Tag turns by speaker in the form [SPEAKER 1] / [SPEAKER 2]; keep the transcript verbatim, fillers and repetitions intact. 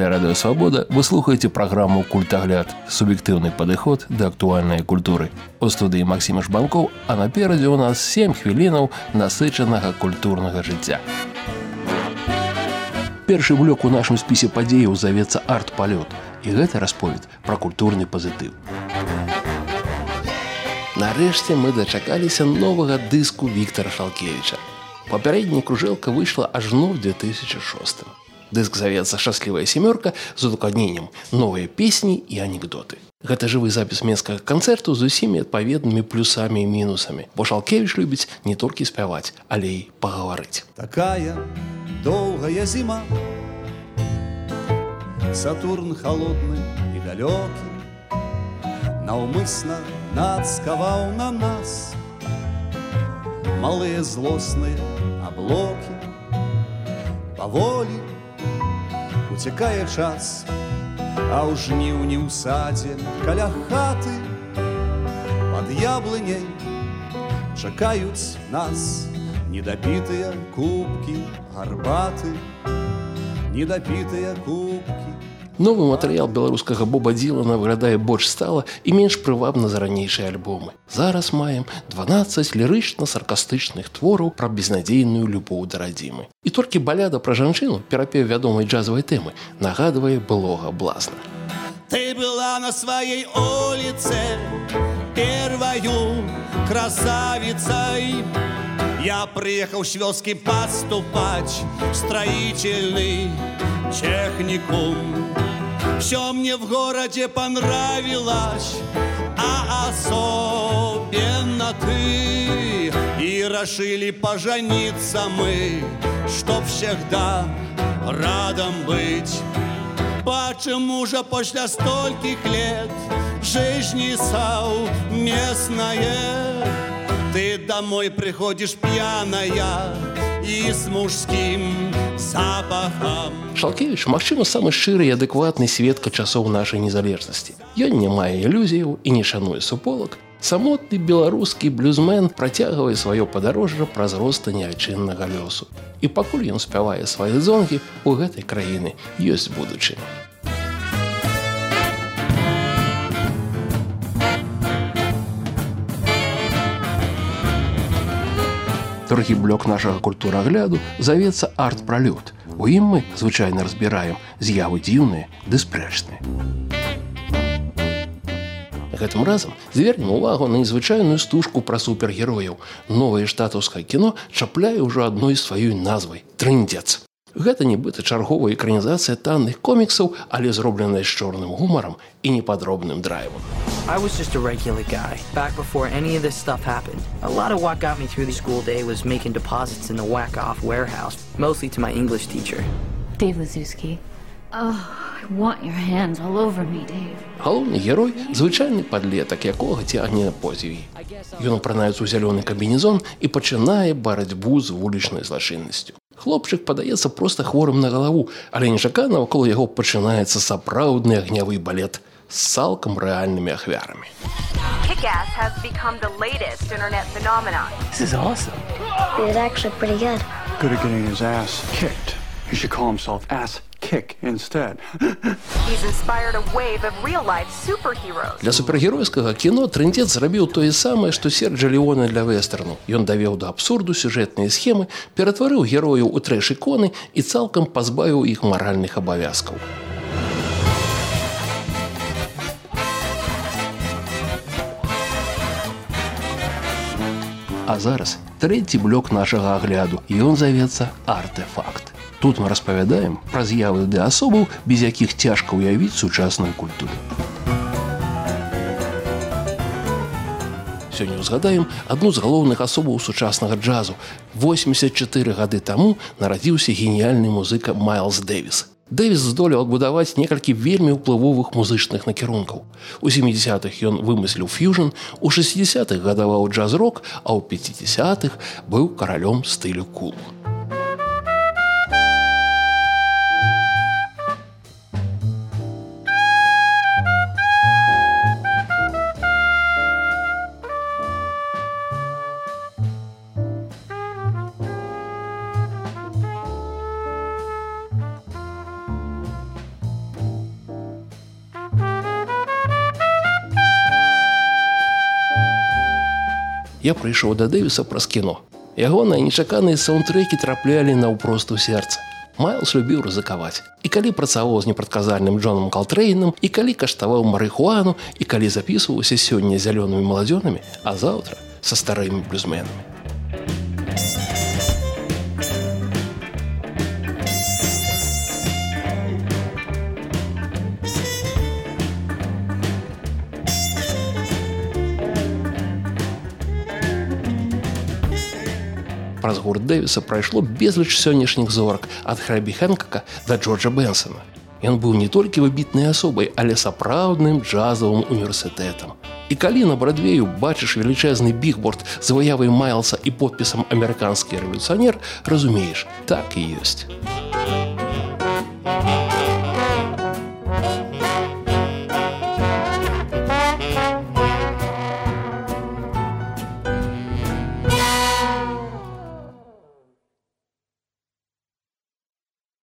[SPEAKER 1] канале Радио Свобода вы слухаеце праграму «Культагляд» – суб'ектыўны падыход да актуальнай культуры. У студыі Максім Жбанкоў, а наперадзе ў нас сем хвілінаў насычанага культурнага жыцця. Першы блок у нашым спісе падзеяў завецца «Арт-палёт», і гэта расповед пра культурны пазітыў. Нарэшце мы дачакаліся новага дыску Віктара Шалкевіча. Папярэдняя кружэлка выйшла ажно ў две тысячы шостым. Дыск завецца «Шчаслівая сямёрка» з удакладненнем «Новыя песні і анекдоты». Гэта жывы запіс менскага канцэрту з усімі адпаведнымі плюсамі і мінусамі, бо Шалкевіч любіць не толькі спяваць, але і пагаварыць.
[SPEAKER 2] Такая доўгая зіма, Сатурн холодны і далёкі, наўмысна нацкаваў на нас малыя злосныя аблокі. Паволі уцякае час, а ў жніўні ў садзе каля хаты пад яблыняй чакаюць нас недапітыя кубкі гарбаты, недапітыя кубкі.
[SPEAKER 1] Новы матэрыял беларускага Боба Ділана выглядае больш стала і менш прывабна за ранейшыя альбомы. Зараз маем дванаццаць лірычна-саркастычных твораў пра безнадзейную любоў да радзімы. І толькі баляда пра жанчыну, перапеў вядомай джазавай тэмы, нагадвае былога блазна.
[SPEAKER 2] Ты была на своей улице первою красавицей. Я приехал с вёски поступать в строительный техникум. Все мне в городе понравилось, а особенно ты. И решили пожениться мы, чтоб всегда рядом быть. Почему же после стольких лет жизни совместная ты домой приходишь пьяная и с мужским запахом?
[SPEAKER 1] Шалкевіч, магчыма, самы шчыры і адэкватны сведка часоў нашай незалежнасці. Ён не мае ілюзіяў і не шануе суполак. Самотны беларускі блюзмен працягвае сваё падарожжа праз ростані айчыннага лёсу. І пакуль ён спявае свае дзонгі, у гэтай краіны ёсць будучыня. Другі блок нашага культурагляду завецца «Арт-пралёт». У ім мы звычайна разбіраем з'явы дзіўныя ды спрэчныя. Гэтым разам звернем увагу на незвычайную стужку пра супергерояў. Новае штатаўскае кіно чапляе ўжо адной сваёй назвай – «Трындзец». Гэта нібыта чарговая экранізацыя танных коміксаў, але зробленая з чорным гумарам і непадробным драйвам.
[SPEAKER 3] I was just a regular guy, back before any of this stuff happened. A lot of what got me through the school day was making deposits in the whack-off warehouse, mostly to my English teacher.
[SPEAKER 4] Dave Lazuski. Oh, I want your hands all over me, Dave.
[SPEAKER 1] Галоўны герой – звычайны падлетак, якога цягне на позіві. Ён апранаецца ў зялёны камбінезон і пачынае барацьбу з вулічнай злачыннасцю. Хлопчык падаецца проста хворым на галаву, але нечакана вакол яго пачынаецца сапраўдны агнявы балет з цалкам рэальнымі ахвярамі.
[SPEAKER 5] Kick-Ass has become the latest internet phenomenon.
[SPEAKER 3] This is awesome.
[SPEAKER 6] It was actually pretty good.
[SPEAKER 7] Good at getting his ass kicked. He should call himself Ass Kick instead.
[SPEAKER 5] He's inspired a wave of real-life superheroes.
[SPEAKER 1] Для супергеройскага кіно «Трындзец» зрабіў тое самае, што Серджа Леоне для вэстэрну. Ён давеў да абсурду сюжэтныя схемы, ператварыў герояў у трэш-іконы і цалкам пазбавіў іх маральных абавязкаў. А зараз трэці блок нашага агляду, і ён завецца «Артэфакт». Тут мы распавядаем пра з'явы ды асобаў, без якіх цяжка ўявіць сучасную культуру. Сёння ўзгадаем адну з галоўных асобаў сучаснага джазу. восемьдесят чатыры гады таму нарадзіўся геніяльны музыка Майлз Дэвіс. Дэвіс здолеў адбудаваць некалькі вельмі ўплывовых музычных накірункаў. У сямідзесятых ён вымысліў фьюжн, у шэсцідзесятых гадаваў джаз-рок, а ў пяцідзесятых быў каралём стылю кул. я прыйшоў да Дэвіса праз кіно. Ягоныя нечаканыя саундтрэкі траплялі наўпрост у сэрца. Майлз любіў рызыкаваць. І калі працаваў з непрадказальным Джонам Калтрэйнам, і калі каштаваў марыхуану, і калі запісваўся сёння зялёнымі маладзёнамі, а заўтра са старымі блюзменамі. Праз гурт Дэвіса прайшло безліч сённяшніх зорак ад Хрэбі Хэнкака да Джорджа Бенсона. Ён быў не толькі выбітнай асобай, але сапраўдным джазавым універсітэтам. І калі на Брадвею бачыш велічэзны бігборд з выявай Майлса і подпісам «Амерыканскі рэвалюцыянер», разумееш, так і ёсць.